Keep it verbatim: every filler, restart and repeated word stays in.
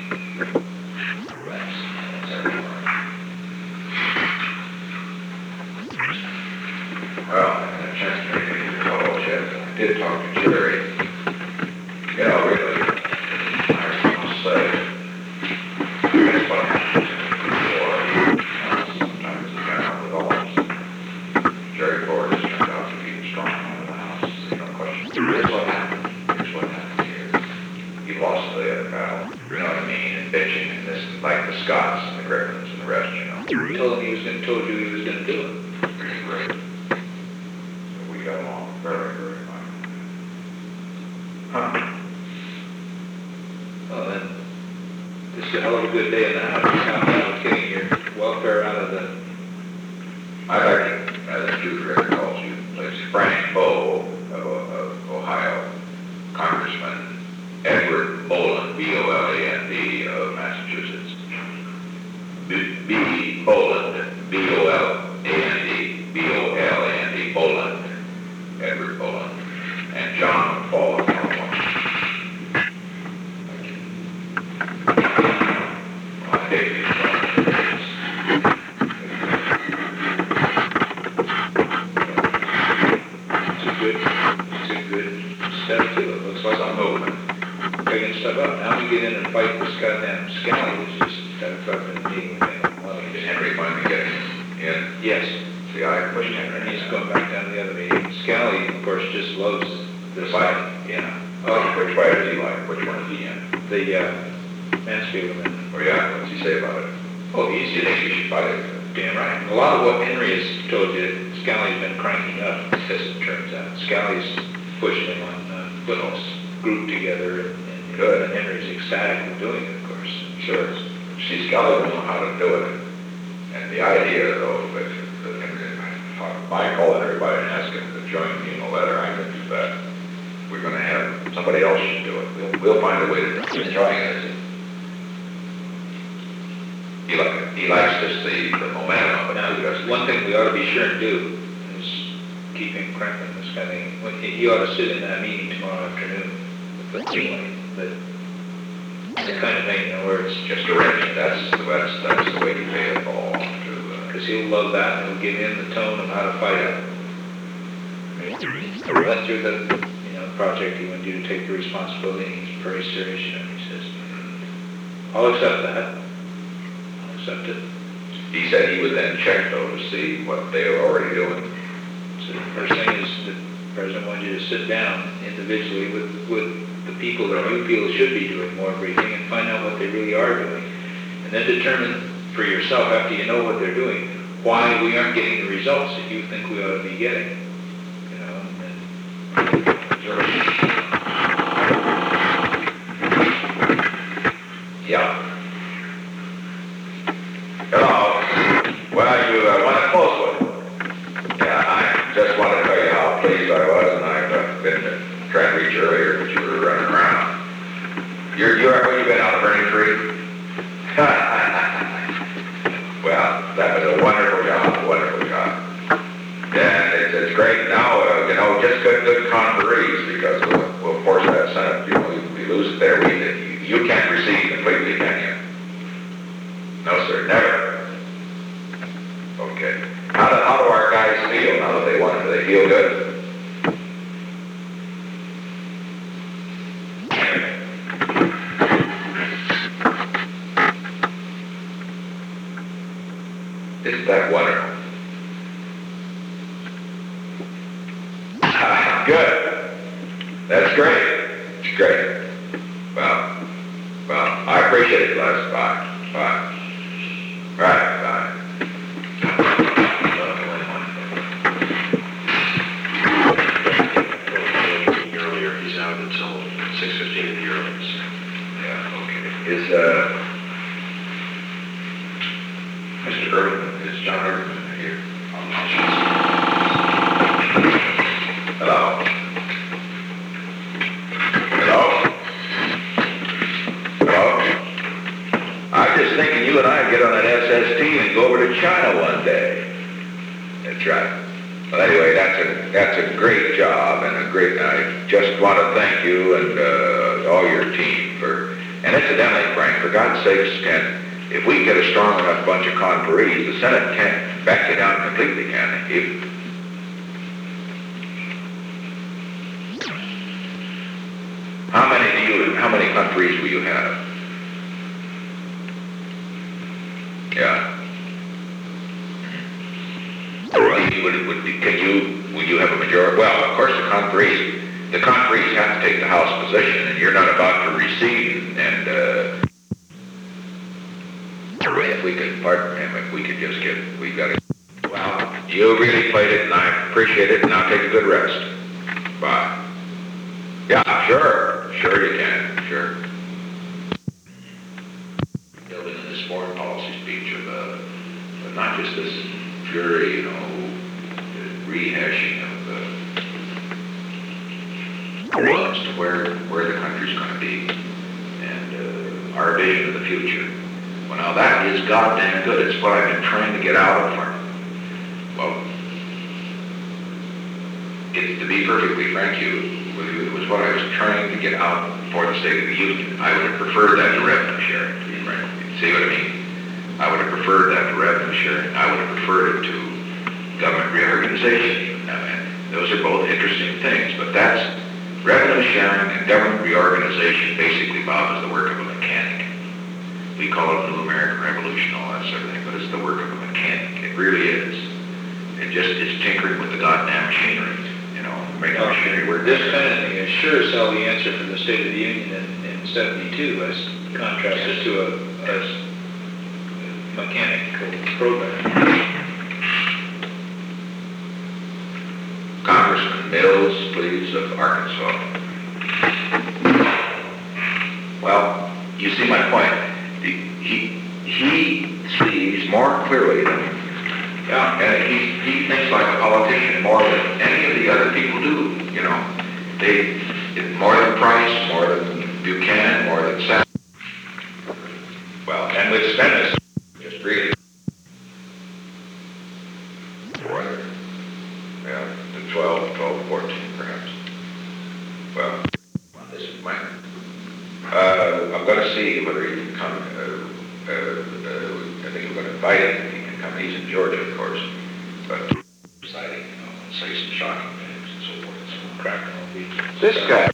Well, I had a chance to make a call, Chip. I did talk to Jerry. You know, really, I must say, that's what happens before. Sometimes the guy out with all Jerry Ford has turned out to be the strong man of the house. There's no question. Here's what happened. Here's what happened here. He lost the other battle. You know what I mean? And bitching and this, like the Scots and the Griffins and the rest, you know. He told him he was going to, told you he was going to do it. Pretty great. So we got along very, very well. Huh? Well, then, this is a hell of a good day in the house. You found out getting your welfare out of the... I like it, as Jude Ritter calls you, it's Frank Bowe of, of Ohio, Congressman Edward Boland, B O L A N D of Massachusetts. B, B. Boland, B O L A N D, B O L A N D, Boland, Edward Boland, and John and Paul of California. Well, I hate these ones. It's a good, it's a good step too. It looks like Some movement. picking stuff up. Now we get in and fight this goddamn Scally who's just had a fucking meeting with him. Well, he Is just- Henry finally getting in? Yes. See, I pushed Henry. And he's going back down to the other meeting. Scally, of course, just loves this fight. fight. Yeah. Oh, which way does he like? Which one is he in? The, uh, Mansfield man. Oh, yeah, what's he say about it? Oh, he's, you think you should fight it? Damn right. A lot of what Henry has told you, Scally's been cranking up, as it turns out. Scally's pushing him on, uh, putting this group together, and, and, Good. and Henry's ecstatic with doing it, of course. Sure. She's got to know how to do it. And the idea, though, that, that if I call everybody and ask them to join me in a letter, I can do that. We're going to have, somebody else should do it. We'll, we'll find a way to enjoy it. He, like, he likes just the, the momentum of it. Now, too, doesn't he? one thing we ought to be sure and do is keep him cranking this kind of thing. Well, He he ought to sit in that meeting tomorrow afternoon with the feeling that the kind of thing, you know, where it's Just arrange it. That's, that's, that's the way you pay it all to, uh, because he'll love that, and he'll give him the tone of how to fight it. I went through the, you know, project he wanted you to take the responsibility, and he's very serious, you know, he says, I'll accept that. I'll accept it. he said he would then check, though, to see what they are already doing. So the first thing is the president wants you to sit down individually with, with the people that you feel should be doing more briefing and find out what they really are doing. And then determine for yourself, after you know what they're doing, why we aren't getting the results that you think we ought to be getting. You know, and then Yeah. Hello. Well, you uh, went close with it. Yeah, I just wanted to tell you how pleased I was, and I've uh, been uh, trying to reach you earlier, but you were running around. You're, you're, have you been on a burning tree? Well, that was a wonderful job, wonderful job. And it's, it's great now, uh, you know, just good, good conferees, because we'll, we'll force that Senate, you know, we, we lose it there, we, you, you can't recede completely, can you? No, sir, never. Okay. How do, how do our guys feel now that they won? Do they feel good? Isn't that wonderful? Good. That's great. It's great. Well, well, I appreciate it, Les. Bye. Bye. Right, bye. Earlier, he's out until six fifteen at the earliest. Yeah, okay. Is, uh, Mister Irvin, is John Irvin here? Hello? Hello? Hello? I was just thinking you and I get on that S S T and go over to China one day. That's right. Well, anyway, that's a that's a great job and a great. I just want to thank you and uh, all your team for And incidentally, Frank, for God's sakes, can, if we get a strong enough bunch of conferees, the Senate can't back you down completely, can they? If, how many do you, how many conferees will you have? Yeah. Well, you would, would, can you, will you have a majority? Well, of course, the conferees, the conferees have to take the House position, and you're not about to recede, and, uh, if we could, pardon him, if we could just get, we gotta, well, you really played it, and I appreciate it, and I'll take a good rest. Bye. Yeah, sure, sure you can, sure. Building in this foreign policy speech of, uh, but not just this fury, you know, rehashing of the uh, as to where, where the country's gonna be, and, uh, our vision of the future. Well, now that is goddamn good. It's what I've been trying to get out of her. Well, it's, to be perfectly frank you, with you, it was what I was trying to get out for the State of the Union. I would have preferred that to revenue sharing, to be frank. See what I mean? I would have preferred that to revenue sharing. I would have preferred it to government reorganization. Now, those are both interesting things, but that's revenue sharing and government reorganization basically, Bob, is the work of a mechanic. We call it the New American Revolution, all that sort of thing, but it's the work of a mechanic. It really is. It just is tinkering with the goddamn machinery, you know, making the machinery work. This kind of thing is sure as hell the answer for the State of the Union in, in seventy-two as contrasted to a, a mechanical program. Congressman Mills, please, of Arkansas. Well, you see my point. He, he sees more clearly than, yeah, and he, he thinks like a politician more than any of the other people do, you know. They, more than Price, more than Buchanan, more than Sam. Well, and with Stennis, just really, yeah, the twelve, twelve, fourteen perhaps. Well, this is my, uh, I'm going to see whether he can come. Uh, uh, uh, I think we're going to invite him. He can come. He's in Georgia, of course, but exciting, you know, and say some shocking things and so forth. So, Cracker will be. this guy.